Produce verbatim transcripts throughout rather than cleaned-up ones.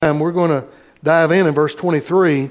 We're going to dive in in verse twenty-three.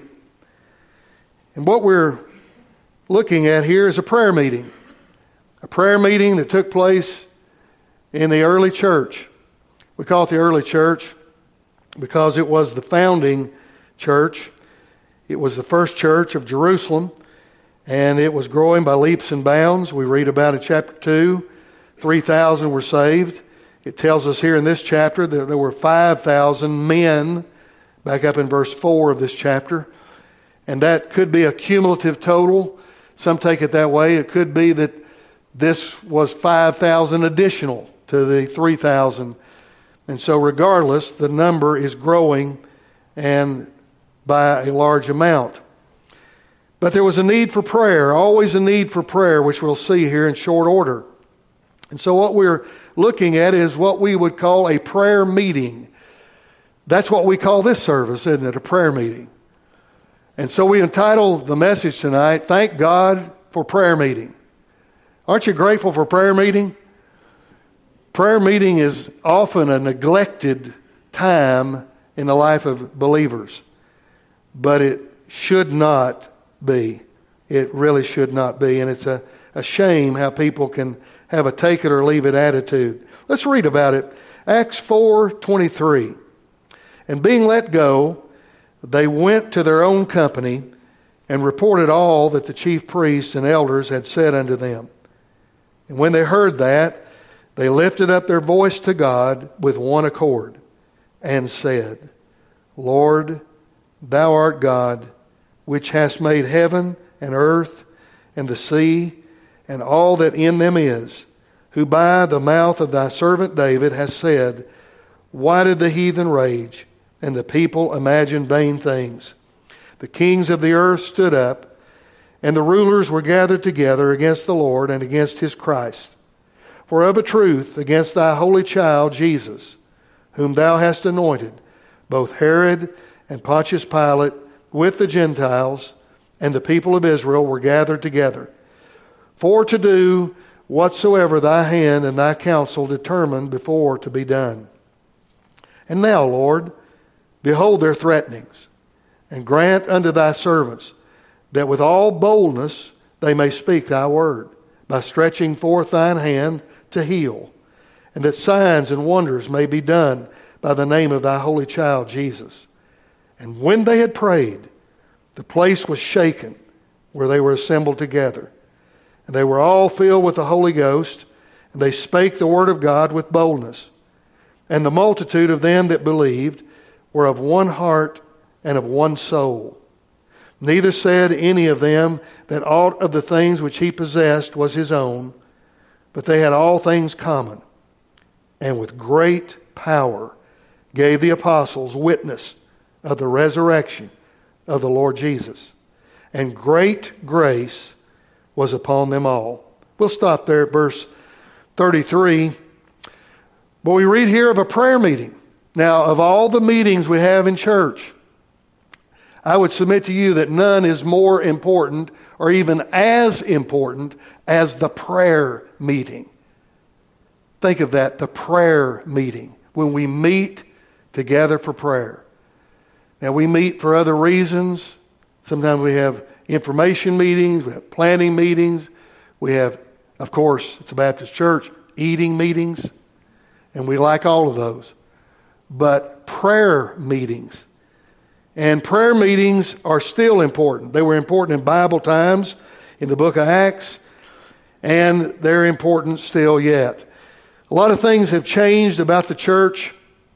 And what we're looking at here is a prayer meeting. A prayer meeting that took place in the early church. We call it the early church because it was the founding church. It was the first church of Jerusalem, and it was growing by leaps and bounds. We read about in chapter two, three thousand were saved. It tells us here in this chapter that there were five thousand men, back up in verse four of this chapter. And that could be a cumulative total. Some take it that way. It could be that this was five thousand additional to the three thousand. And so regardless, the number is growing and by a large amount. But there was a need for prayer, always a need for prayer, which we'll see here in short order. And so what we're looking at is what we would call a prayer meeting. That's what we call this service, isn't it? A prayer meeting. And so we entitled the message tonight, Thank God for Prayer Meeting. Aren't you grateful for prayer meeting? Prayer meeting is often a neglected time in the life of believers. But it should not be. It really should not be. And it's a, a shame how people can have a take it or leave it attitude. Let's read about it. Acts four twenty-three. And being let go, they went to their own company and reported all that the chief priests and elders had said unto them. And when they heard that, they lifted up their voice to God with one accord and said, Lord, thou art God, which hast made heaven and earth and the sea and all that in them is, who by the mouth of thy servant David hast said, Why did the heathen rage, and the people imagine vain things? The kings of the earth stood up, and the rulers were gathered together against the Lord and against his Christ. For of a truth, against thy holy child Jesus, whom thou hast anointed, both Herod and Pontius Pilate with the Gentiles and the people of Israel were gathered together, for to do whatsoever thy hand and thy counsel determined before to be done. And now, Lord, behold their threatenings, and grant unto thy servants that with all boldness they may speak thy word, by stretching forth thine hand to heal, and that signs and wonders may be done by the name of thy holy child Jesus. And when they had prayed, the place was shaken where they were assembled together. And they were all filled with the Holy Ghost, and they spake the word of God with boldness. And the multitude of them that believed were of one heart and of one soul. Neither said any of them that aught of the things which he possessed was his own, but they had all things common. And with great power gave the apostles witness of the resurrection of the Lord Jesus. And great grace was upon them all. We'll stop there at verse thirty-three. But we read here of a prayer meeting. Now, of all the meetings we have in church, I would submit to you that none is more important or even as important as the prayer meeting. Think of that, the prayer meeting, when we meet together for prayer. Now, we meet for other reasons. Sometimes we have information meetings, we have planning meetings, we have, of course, it's a Baptist church, eating meetings, and we like all of those. But prayer meetings, and prayer meetings are still important. They were important in Bible times, in the book of Acts, and they're important still yet. A lot of things have changed about the church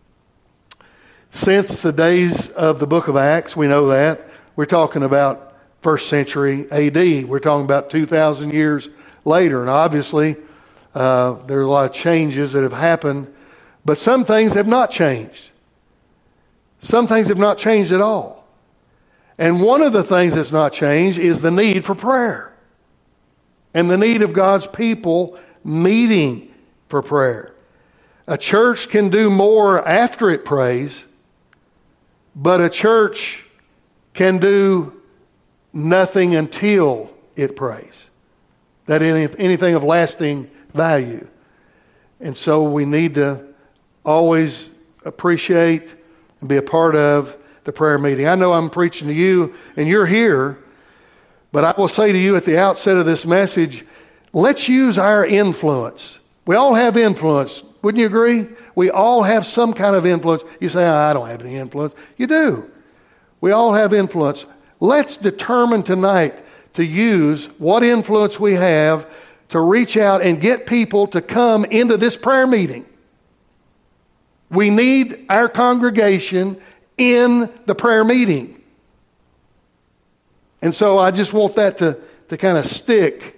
since the days of the book of Acts. We know that. We're talking about first century A D. We're talking about two thousand years later. And obviously, uh, there are a lot of changes that have happened. But some things have not changed. Some things have not changed at all. And one of the things that's not changed is the need for prayer. And the need of God's people meeting for prayer. A church can do more after it prays, but a church can do nothing until it prays. That any, anything of lasting value. And so we need to always appreciate and be a part of the prayer meeting. I know I'm preaching to you and you're here, but I will say to you at the outset of this message, let's use our influence. We all have influence. Wouldn't you agree? We all have some kind of influence. You say, oh, I don't have any influence. You do. We all have influence. Let's determine tonight to use what influence we have to reach out and get people to come into this prayer meeting. We need our congregation in the prayer meeting. And so I just want that to, to kind of stick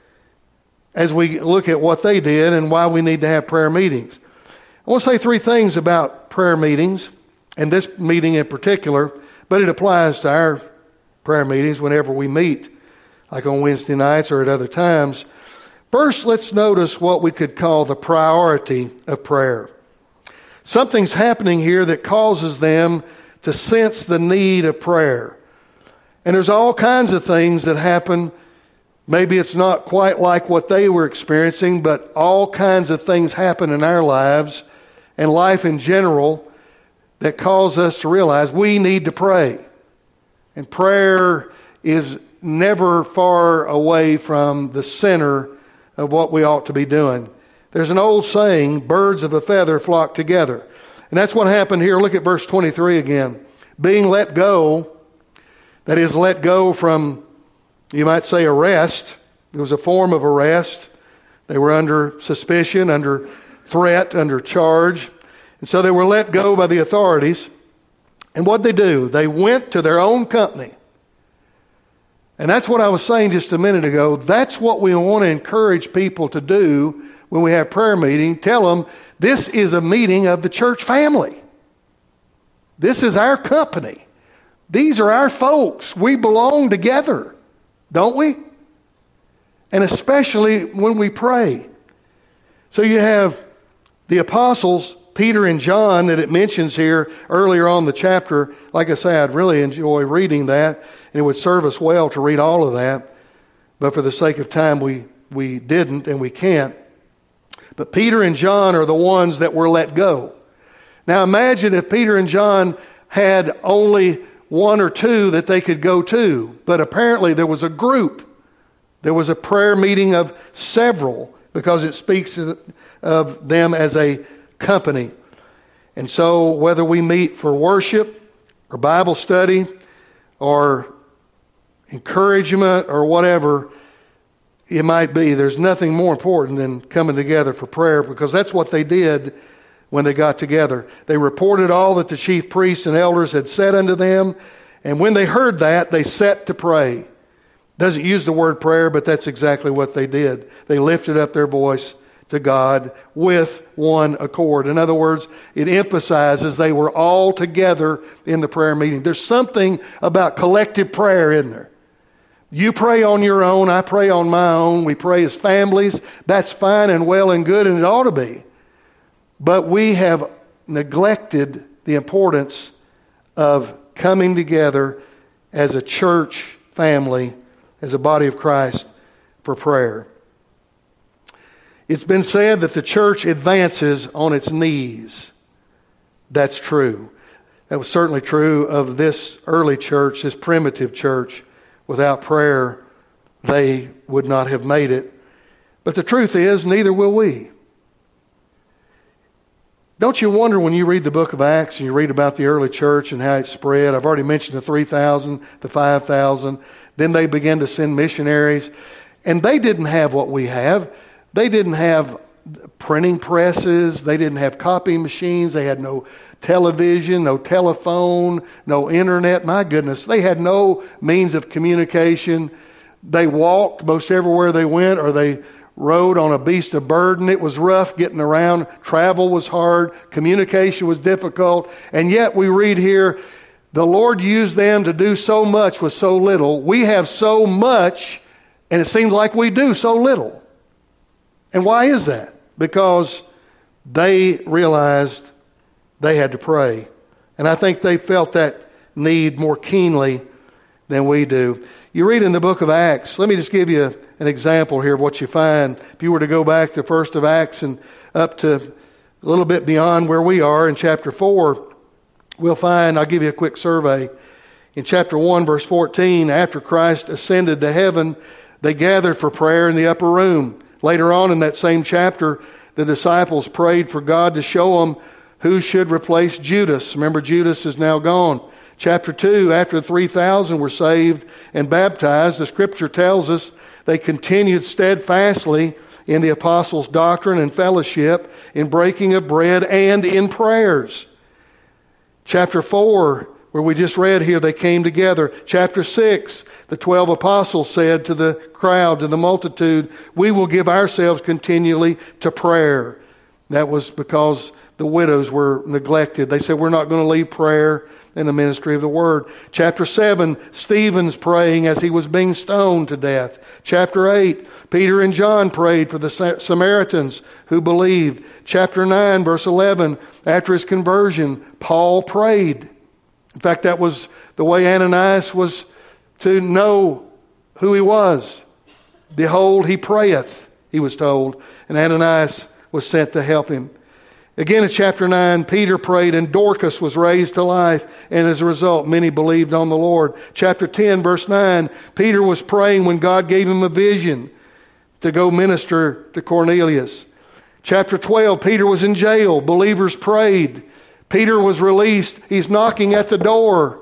as we look at what they did and why we need to have prayer meetings. I want to say three things about prayer meetings, and this meeting in particular, but it applies to our prayer meetings whenever we meet, like on Wednesday nights or at other times. First, let's notice what we could call the priority of prayer. Something's happening here that causes them to sense the need of prayer. And there's all kinds of things that happen. Maybe it's not quite like what they were experiencing, but all kinds of things happen in our lives and life in general that cause us to realize we need to pray. And prayer is never far away from the center of what we ought to be doing. There's an old saying, birds of a feather flock together. And that's what happened here. Look at verse twenty-three again. Being let go, that is let go from, you might say, arrest. It was a form of arrest. They were under suspicion, under threat, under charge. And so they were let go by the authorities. And what did they do? They went to their own company. And that's what I was saying just a minute ago. That's what we want to encourage people to do when we have prayer meeting. Tell them, this is a meeting of the church family. This is our company. These are our folks. We belong together, don't we? And especially when we pray. So you have the apostles, Peter and John, that it mentions here earlier on in the chapter. Like I say, I'd really enjoy reading that, and it would serve us well to read all of that. But for the sake of time, we, we didn't and we can't. But Peter and John are the ones that were let go. Now imagine if Peter and John had only one or two that they could go to. But apparently there was a group. There was a prayer meeting of several, because it speaks of them as a company. And so whether we meet for worship or Bible study or encouragement or whatever it might be, there's nothing more important than coming together for prayer, because that's what they did when they got together. They reported all that the chief priests and elders had said unto them, and when they heard that, they set to pray. Doesn't use the word prayer, but that's exactly what they did. They lifted up their voice to God with one accord. In other words, it emphasizes they were all together in the prayer meeting. There's something about collective prayer, isn't there? You pray on your own, I pray on my own. We pray as families. That's fine and well and good, and it ought to be. But we have neglected the importance of coming together as a church family, as a body of Christ, for prayer. It's been said that the church advances on its knees. That's true. That was certainly true of this early church, this primitive church. Without prayer, they would not have made it. But the truth is, neither will we. Don't you wonder when you read the book of Acts and you read about the early church and how it spread? I've already mentioned the three thousand, the five thousand. Then they began to send missionaries. And they didn't have what we have. They didn't have printing presses. They didn't have copy machines. They had no television, no telephone, no internet. My goodness, they had no means of communication. They walked most everywhere they went, or they rode on a beast of burden. It was rough getting around. Travel was hard. Communication was difficult. And yet we read here, the Lord used them to do so much with so little. We have so much, and it seems like we do so little. And why is that? Because they realized they had to pray. And I think they felt that need more keenly than we do. You read in the book of Acts, let me just give you an example here of what you find. If you were to go back to first of Acts and up to a little bit beyond where we are in chapter four, we'll find, I'll give you a quick survey. In chapter one, verse fourteen, after Christ ascended to heaven, they gathered for prayer in the upper room. Later on in that same chapter, the disciples prayed for God to show them who should replace Judas. Remember, Judas is now gone. Chapter two, after three thousand were saved and baptized, the scripture tells us they continued steadfastly in the apostles' doctrine and fellowship, in breaking of bread, and in prayers. Chapter four, where we just read here, they came together. Chapter six, the twelve apostles said to the crowd, to the multitude, we will give ourselves continually to prayer. That was because the widows were neglected. They said, we're not going to leave prayer and the ministry of the word. Chapter seven, Stephen's praying as he was being stoned to death. Chapter eight, Peter and John prayed for the Samaritans who believed. Chapter nine, verse eleven, after his conversion, Paul prayed. In fact, that was the way Ananias was to know who he was. Behold, he prayeth, he was told. And Ananias was sent to help him. Again in chapter nine, Peter prayed and Dorcas was raised to life. And as a result, many believed on the Lord. Chapter ten, verse nine, Peter was praying when God gave him a vision to go minister to Cornelius. Chapter twelve, Peter was in jail. Believers prayed. Peter was released. He's knocking at the door.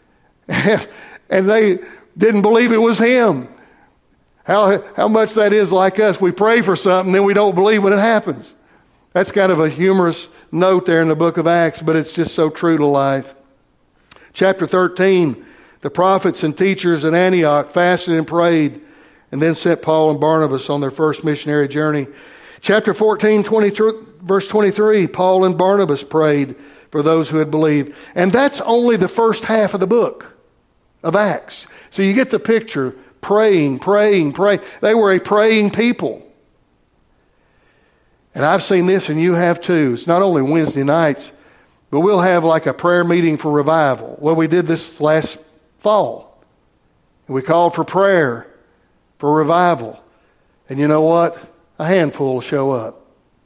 And they didn't believe it was him. How, how much that is like us. We pray for something, then we don't believe when it happens. That's kind of a humorous note there in the book of Acts, but it's just so true to life. Chapter thirteen, the prophets and teachers at Antioch fasted and prayed, and then sent Paul and Barnabas on their first missionary journey. Chapter fourteen, twenty-three, verse twenty-three, Paul and Barnabas prayed for those who had believed. And that's only the first half of the book of Acts. So you get the picture, praying, praying, praying. They were a praying people. And I've seen this, and you have too. It's not only Wednesday nights, but we'll have like a prayer meeting for revival. Well, we did this last fall. And we called for prayer, for revival. And you know what? A handful will show up.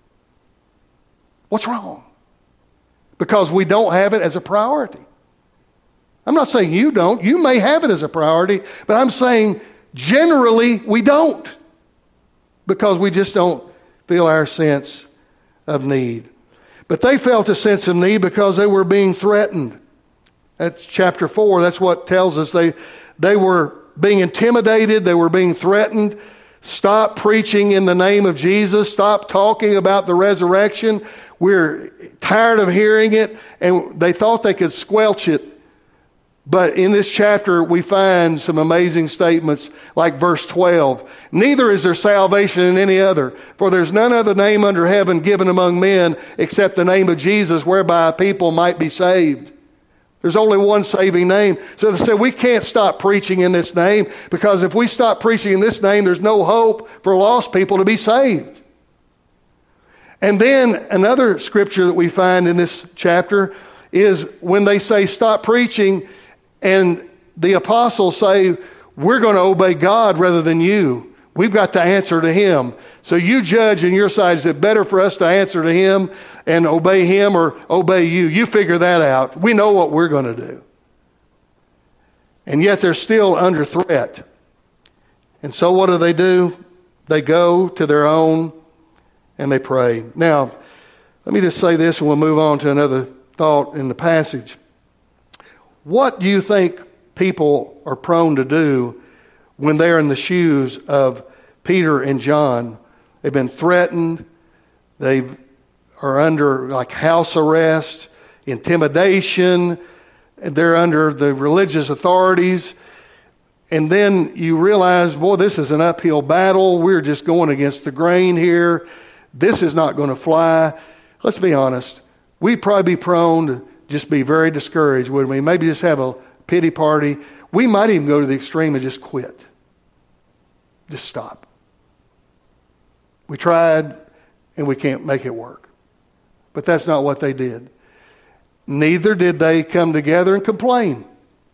What's wrong? Because we don't have it as a priority. I'm not saying you don't. You may have it as a priority, but I'm saying generally we don't. Because we just don't feel our sense of need. But they felt a sense of need because they were being threatened. That's chapter four. That's what tells us they, they were being intimidated. They were being threatened. Stop preaching in the name of Jesus. Stop talking about the resurrection. We're tired of hearing it. And they thought they could squelch it. But in this chapter, we find some amazing statements like verse twelve. Neither is there salvation in any other, for there's none other name under heaven given among men except the name of Jesus, whereby people might be saved. There's only one saving name. So they said, we can't stop preaching in this name, because if we stop preaching in this name, there's no hope for lost people to be saved. And then another scripture that we find in this chapter is when they say stop preaching, and the apostles say, we're going to obey God rather than you. We've got to answer to him. So you judge on your side. Is it better for us to answer to him and obey him or obey you? You figure that out. We know what we're going to do. And yet they're still under threat. And so what do they do? They go to their own and they pray. Now, let me just say this and we'll move on to another thought in the passage. What do you think people are prone to do when they're in the shoes of Peter and John? They've been threatened. They are under like house arrest, intimidation. They're under the religious authorities. And then you realize, boy, this is an uphill battle. We're just going against the grain here. This is not going to fly. Let's be honest. We'd probably be prone to just be very discouraged, wouldn't we? Maybe just have a pity party. We might even go to the extreme and just quit. Just stop. We tried and we can't make it work. But that's not what they did. Neither did they come together and complain.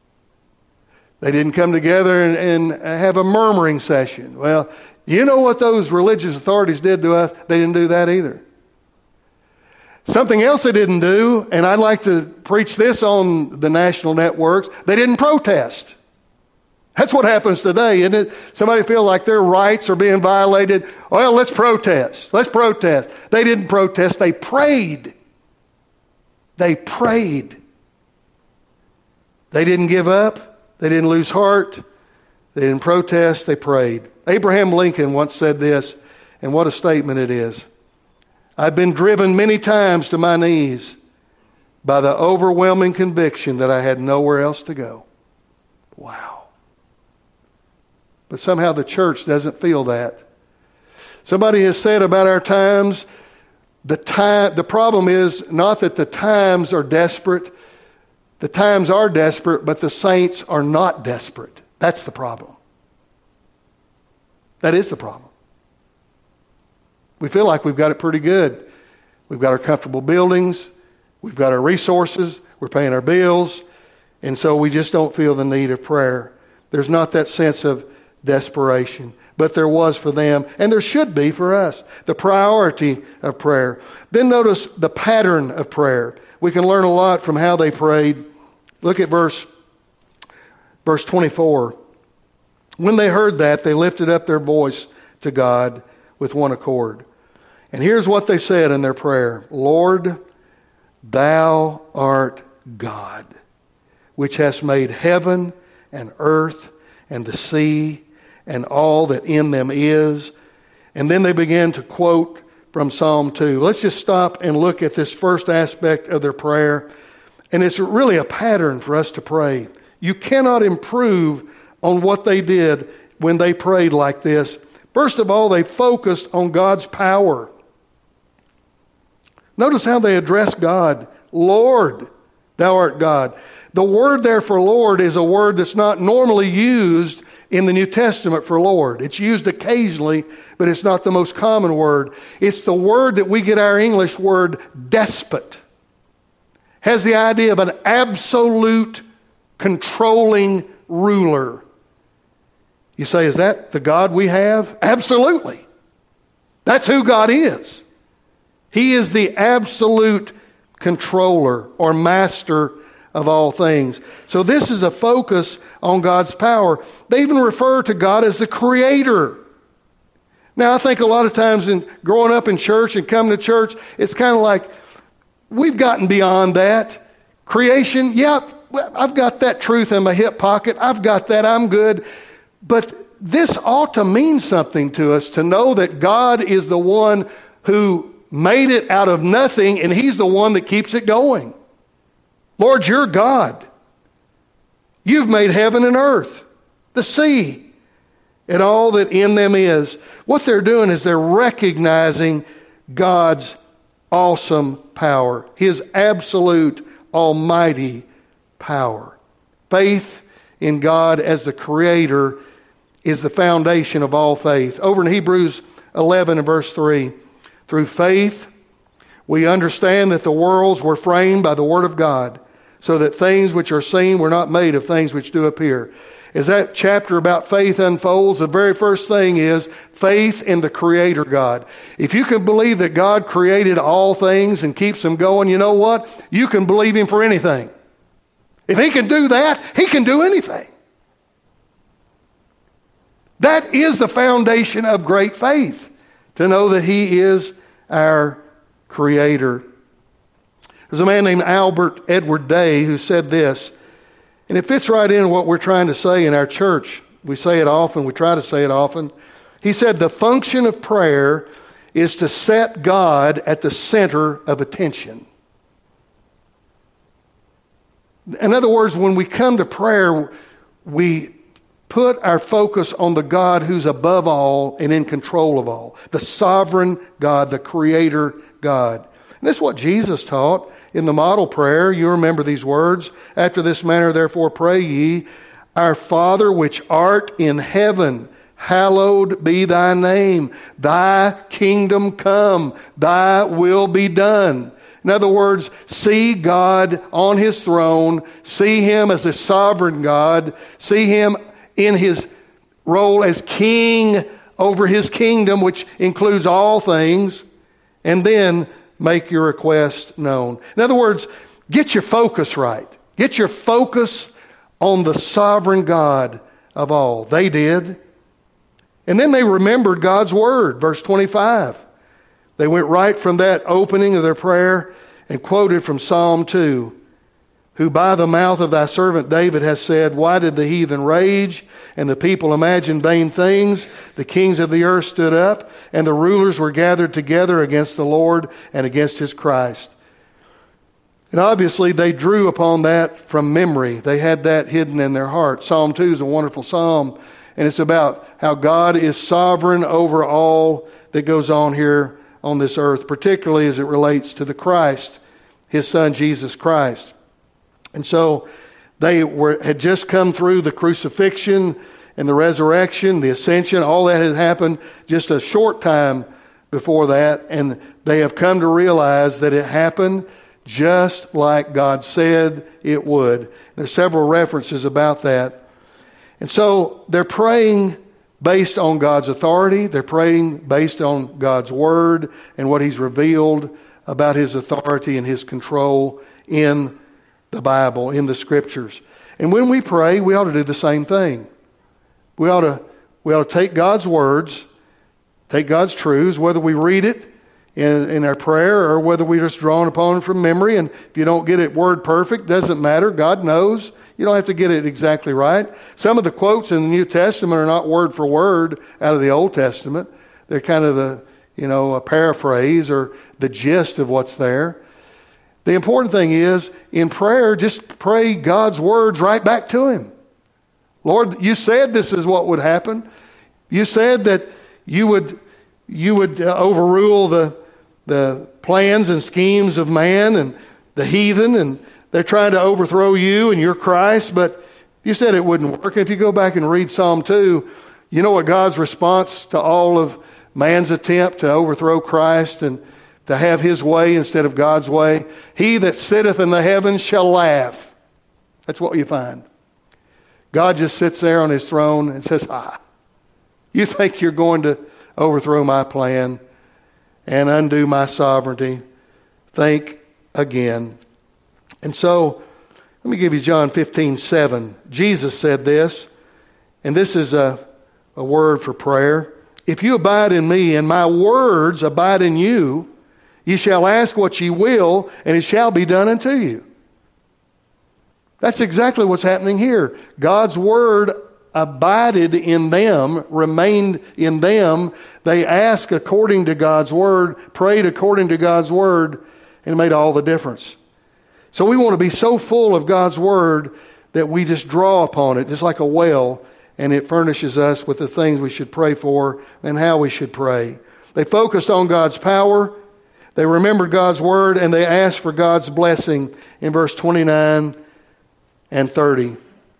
They didn't come together and, and have a murmuring session. Well, you know what those religious authorities did to us? They didn't do that either. Something else they didn't do, and I'd like to preach this on the national networks, they didn't protest. That's what happens today, isn't it? Somebody feel like their rights are being violated. Well, let's protest. Let's protest. They didn't protest. They prayed. They prayed. They didn't give up. They didn't lose heart. They didn't protest. They prayed. Abraham Lincoln once said this, and what a statement it is. I've been driven many times to my knees by the overwhelming conviction that I had nowhere else to go. Wow. But somehow the church doesn't feel that. Somebody has said about our times, the time, the problem is not that the times are desperate. The times are desperate, but the saints are not desperate. That's the problem. That is the problem. We feel like we've got it pretty good. We've got our comfortable buildings. We've got our resources. We're paying our bills. And so we just don't feel the need of prayer. There's not that sense of desperation. But there was for them, and there should be for us, the priority of prayer. Then notice the pattern of prayer. We can learn a lot from how they prayed. Look at verse, verse twenty-four. When they heard that, they lifted up their voice to God with one accord. And here's what they said in their prayer. Lord, thou art God, which hast made heaven and earth and the sea and all that in them is. And then they began to quote from Psalm two. Let's just stop and look at this first aspect of their prayer. And it's really a pattern for us to pray. You cannot improve on what they did when they prayed like this. First of all, they focused on God's power. Notice how they address God. Lord, thou art God. The word there for Lord is a word that's not normally used in the New Testament for Lord. It's used occasionally, but it's not the most common word. It's the word that we get our English word despot. Has the idea of an absolute controlling ruler. You say, is that the God we have? Absolutely. That's who God is. He is the absolute controller or master of all things. So this is a focus on God's power. They even refer to God as the creator. Now, I think a lot of times in growing up in church and coming to church, it's kind of like we've gotten beyond that. Creation, yeah, I've got that truth in my hip pocket. I've got that. I'm good. But this ought to mean something to us, to know that God is the one who made it out of nothing, and He's the one that keeps it going. Lord, you're God. You've made heaven and earth, the sea, and all that in them is. What they're doing is they're recognizing God's awesome power, His absolute almighty power. Faith in God as the Creator is the foundation of all faith. Over in Hebrews eleven and verse three, through faith we understand that the worlds were framed by the Word of God, so that things which are seen were not made of things which do appear. As that chapter about faith unfolds, the very first thing is faith in the Creator God. If you can believe that God created all things and keeps them going, you know what? You can believe Him for anything. If He can do that, He can do anything. That is the foundation of great faith, to know that He is our Creator. There's a man named Albert Edward Day who said this, and it fits right in what we're trying to say in our church. We say it often, we try to say it often. He said, the function of prayer is to set God at the center of attention. In other words, when we come to prayer, we put our focus on the God who's above all and in control of all. The sovereign God, the Creator God. And that's what Jesus taught in the model prayer. You remember these words. After this manner, therefore, pray ye, Our Father which art in heaven, hallowed be thy name. Thy kingdom come, thy will be done. In other words, see God on His throne. See Him as a sovereign God. See Him in His role as king over His kingdom, which includes all things. And then make your request known. In other words, get your focus right. Get your focus on the sovereign God of all. They did. And then they remembered God's word, verse twenty-five. They went right from that opening of their prayer and quoted from Psalm two, who by the mouth of thy servant David has said, why did the heathen rage and the people imagine vain things? The kings of the earth stood up and the rulers were gathered together against the Lord and against his Christ. And obviously they drew upon that from memory. They had that hidden in their heart. Psalm two is a wonderful psalm, and it's about how God is sovereign over all that goes on here on this earth, particularly as it relates to the Christ, his son Jesus Christ. And so they were had just come through the crucifixion and the resurrection, the ascension. All that had happened just a short time before that, and they have come to realize that it happened just like God said it would. There's several references about that. And so they're praying based on God's authority. They're praying based on God's word and what he's revealed about his authority and his control in the Bible, in the scriptures. And when we pray, we ought to do the same thing. We ought to, we ought to take God's words, take God's truths, whether we read it in, in our prayer or whether we just draw upon it from memory. And if you don't get it word perfect, doesn't matter. God knows. You don't have to get it exactly right. Some of the quotes in the New Testament are not word for word out of the Old Testament. They're kind of a, you know, a paraphrase or the gist of what's there. The important thing is, in prayer, just pray God's words right back to him. Lord, you said this is what would happen. You said that you would you would uh, overrule the the plans and schemes of man and the heathen, and they're trying to overthrow you and your Christ, but you said it wouldn't work. And if you go back and read Psalm two, you know what God's response to all of man's attempt to overthrow Christ and to have his way instead of God's way? He that sitteth in the heavens shall laugh. That's what you find. God just sits there on his throne and says, ah, you think you're going to overthrow my plan and undo my sovereignty? Think again. And so, let me give you John fifteen seven. Jesus said this, and this is a, a word for prayer. If you abide in me and my words abide in you, ye shall ask what ye will, and it shall be done unto you. That's exactly what's happening here. God's word abided in them, remained in them. They asked according to God's word, prayed according to God's word, and it made all the difference. So we want to be so full of God's word that we just draw upon it, just like a well, and it furnishes us with the things we should pray for and how we should pray. They focused on God's power. They remembered God's word, and they asked for God's blessing in verse twenty-nine and thirty.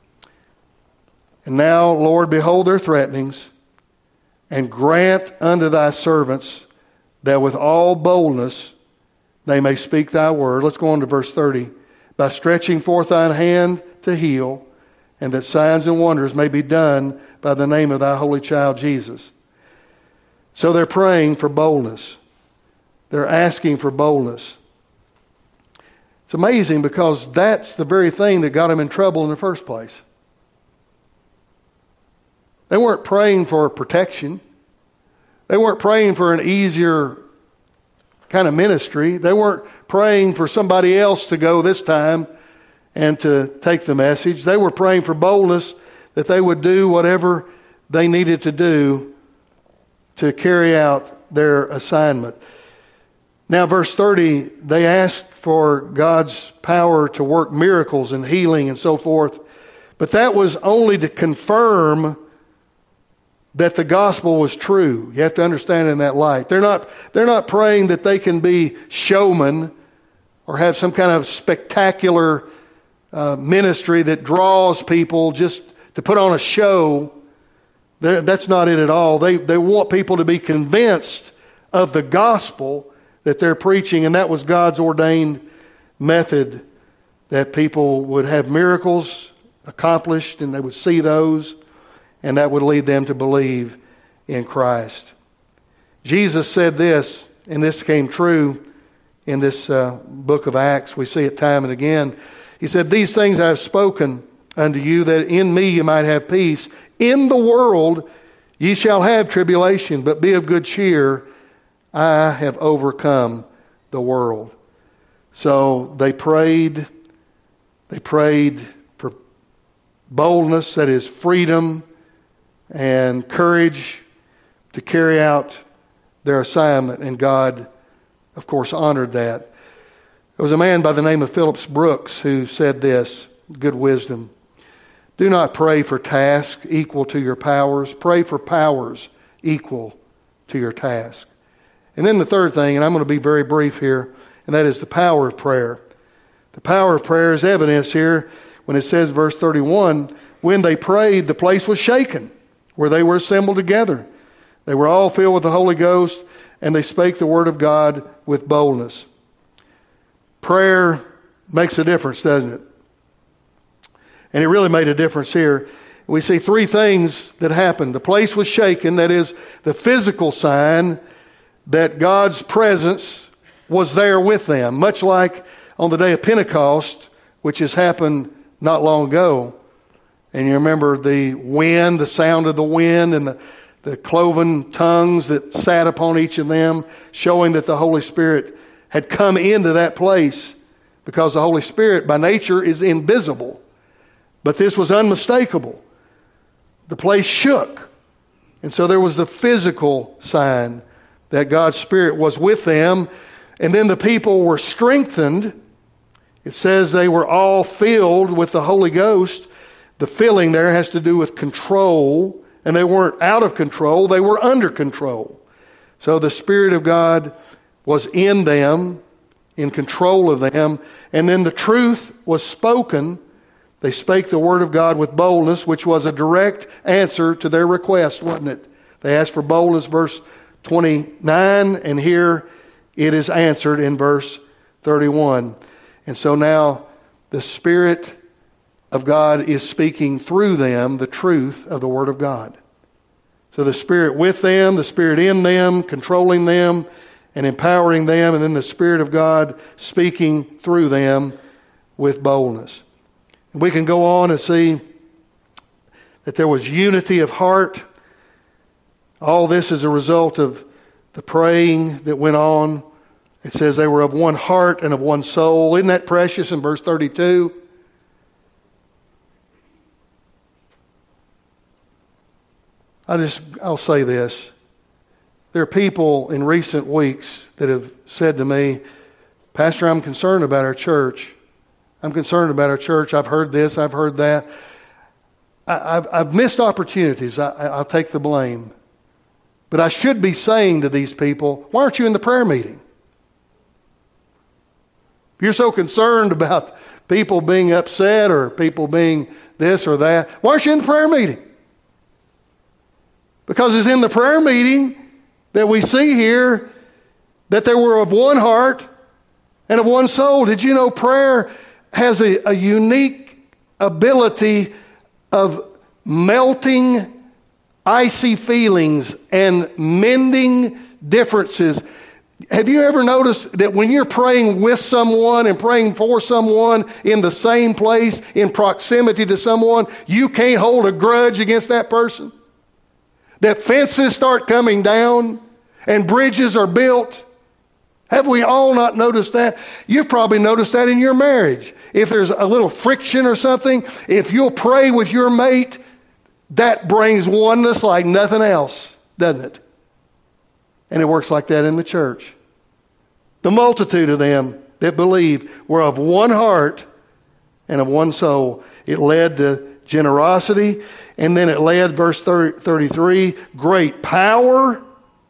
And now, Lord, behold their threatenings, and grant unto thy servants that with all boldness they may speak thy word. Let's go on to verse thirty. By stretching forth thine hand to heal, and that signs and wonders may be done by the name of thy holy child Jesus. So they're praying for boldness. They're asking for boldness. It's amazing because that's the very thing that got them in trouble in the first place. They weren't praying for protection. They weren't praying for an easier kind of ministry. They weren't praying for somebody else to go this time and to take the message. They were praying for boldness, that they would do whatever they needed to do to carry out their assignment. Now, verse thirty, they asked for God's power to work miracles and healing and so forth. But that was only to confirm that the gospel was true. You have to understand in that light. They're not, they're not praying that they can be showmen or have some kind of spectacular uh, ministry that draws people just to put on a show. They're, that's not it at all. They, they want people to be convinced of the gospel that they're preaching, and that was God's ordained method, that people would have miracles accomplished and they would see those, and that would lead them to believe in Christ. Jesus said this, and this came true in this uh, book of Acts. We see it time and again. He said, "These things I have spoken unto you, that in me you might have peace. In the world ye shall have tribulation, but be of good cheer. I have overcome the world." So they prayed. They prayed for boldness, that is freedom and courage to carry out their assignment. And God, of course, honored that. There was a man by the name of Phillips Brooks who said this, good wisdom: "Do not pray for tasks equal to your powers. Pray for powers equal to your task." And then the third thing, and I'm going to be very brief here, and that is the power of prayer. The power of prayer is evidenced here when it says, verse thirty-one, "When they prayed, the place was shaken, where they were assembled together. They were all filled with the Holy Ghost, and they spake the word of God with boldness." Prayer makes a difference, doesn't it? And it really made a difference here. We see three things that happened. The place was shaken, that is the physical sign that God's presence was there with them, much like on the day of Pentecost, which has happened not long ago. And you remember the wind, the sound of the wind, and the, the cloven tongues that sat upon each of them, showing that the Holy Spirit had come into that place, because the Holy Spirit by nature is invisible. But this was unmistakable. The place shook. And so there was the physical sign that God's Spirit was with them. And then the people were strengthened. It says they were all filled with the Holy Ghost. The filling there has to do with control. And they weren't out of control, they were under control. So the Spirit of God was in them, in control of them. And then the truth was spoken. They spake the word of God with boldness, which was a direct answer to their request, wasn't it? They asked for boldness, verse twenty-nine, and here it is answered in verse thirty-one. And so now the Spirit of God is speaking through them the truth of the Word of God. So the Spirit with them, the Spirit in them, controlling them and empowering them, and then the Spirit of God speaking through them with boldness. And we can go on and see that there was unity of heart. All this is a result of the praying that went on. It says they were of one heart and of one soul. Isn't that precious in verse thirty-two? I just, I'll say this. There are people in recent weeks that have said to me, "Pastor, I'm concerned about our church. I'm concerned about our church. I've heard this, I've heard that. I, I've, I've missed opportunities. I, I'll take the blame. But I should be saying to these people, why aren't you in the prayer meeting? If you're so concerned about people being upset or people being this or that, why aren't you in the prayer meeting?" Because it's in the prayer meeting that we see here that they were of one heart and of one soul. Did you know prayer has a, a unique ability of melting icy feelings and mending differences? Have you ever noticed that when you're praying with someone and praying for someone in the same place, in proximity to someone, you can't hold a grudge against that person? That fences start coming down and bridges are built. Have we all not noticed that? You've probably noticed that in your marriage. If there's a little friction or something, if you'll pray with your mate, that brings oneness like nothing else, doesn't it? And it works like that in the church. The multitude of them that believed were of one heart and of one soul. It led to generosity, and then it led, verse thirty-three, great power,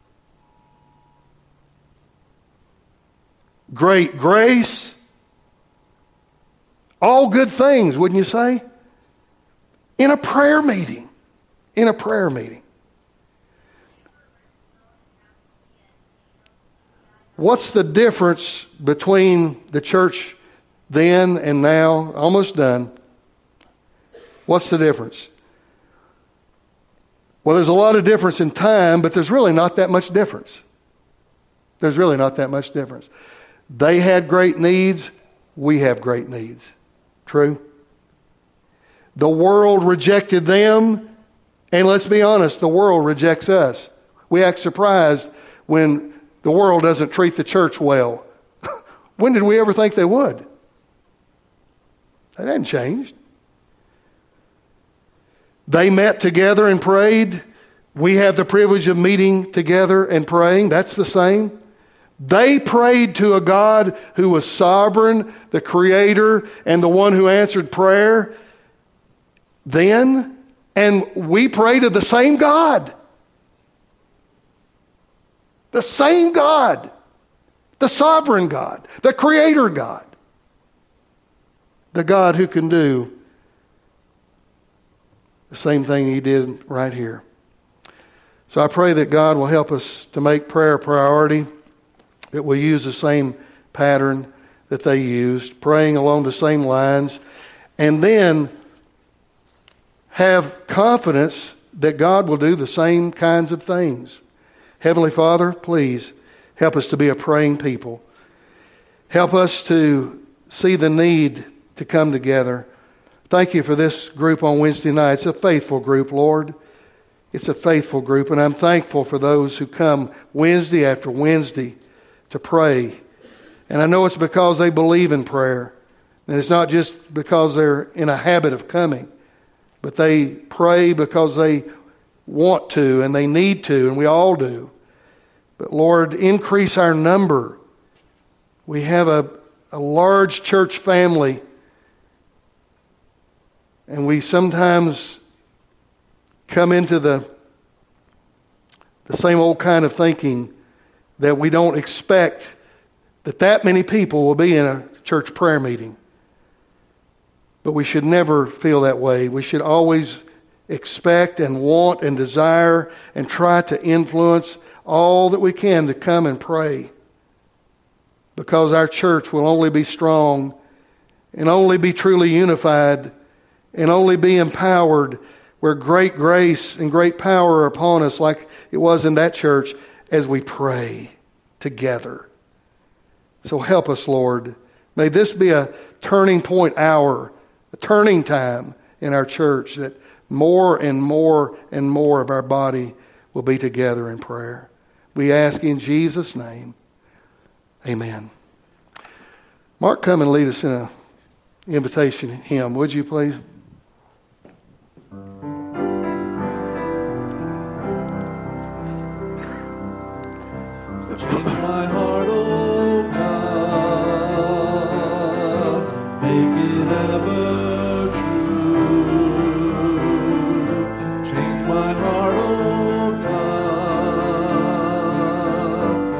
great grace, all good things, wouldn't you say? In a prayer meeting. In a prayer meeting. What's the difference between the church then and now? Almost done. What's the difference? Well, there's a lot of difference in time, but there's really not that much difference. There's really not that much difference. They had great needs. We have great needs. True? The world rejected them. And let's be honest, the world rejects us. We act surprised when the world doesn't treat the church well. When did we ever think they would? That hadn't changed. They met together and prayed. We have the privilege of meeting together and praying. That's the same. They prayed to a God who was sovereign, the creator, and the one who answered prayer then. And we pray to the same God. The same God. The sovereign God. The creator God. The God who can do the same thing he did right here. So I pray that God will help us to make prayer a priority, that we'll use the same pattern that they used, praying along the same lines, and then have confidence that God will do the same kinds of things. Heavenly Father, please help us to be a praying people. Help us to see the need to come together. Thank you for this group on Wednesday night. It's a faithful group, Lord. It's a faithful group, and I'm thankful for those who come Wednesday after Wednesday to pray. And I know it's because they believe in prayer. And it's not just because they're in a habit of coming, but they pray because they want to and they need to, and we all do. But Lord, increase our number. We have a, a large church family, and we sometimes come into the, the same old kind of thinking that we don't expect that that many people will be in a church prayer meeting. But we should never feel that way. We should always expect and want and desire and try to influence all that we can to come and pray. Because our church will only be strong and only be truly unified and only be empowered where great grace and great power are upon us like it was in that church as we pray together. So help us, Lord. May this be a turning point hour, a turning time in our church, that more and more and more of our body will be together in prayer. We ask in Jesus' name. Amen. Mark, come and lead us in an invitation hymn, would you please?